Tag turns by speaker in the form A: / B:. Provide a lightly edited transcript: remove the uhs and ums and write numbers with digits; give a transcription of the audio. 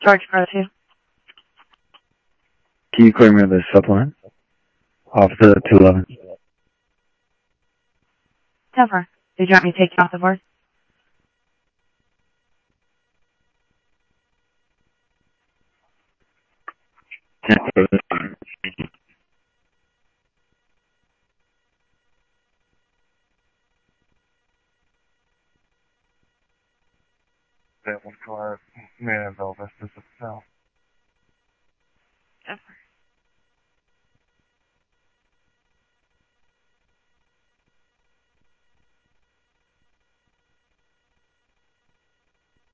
A: George Pro 2.
B: Can you clear me of the supplement? Officer 211.
A: Never. Did you want me to take you off the board?
B: That one car, man, Elvis, this is South.
A: Never.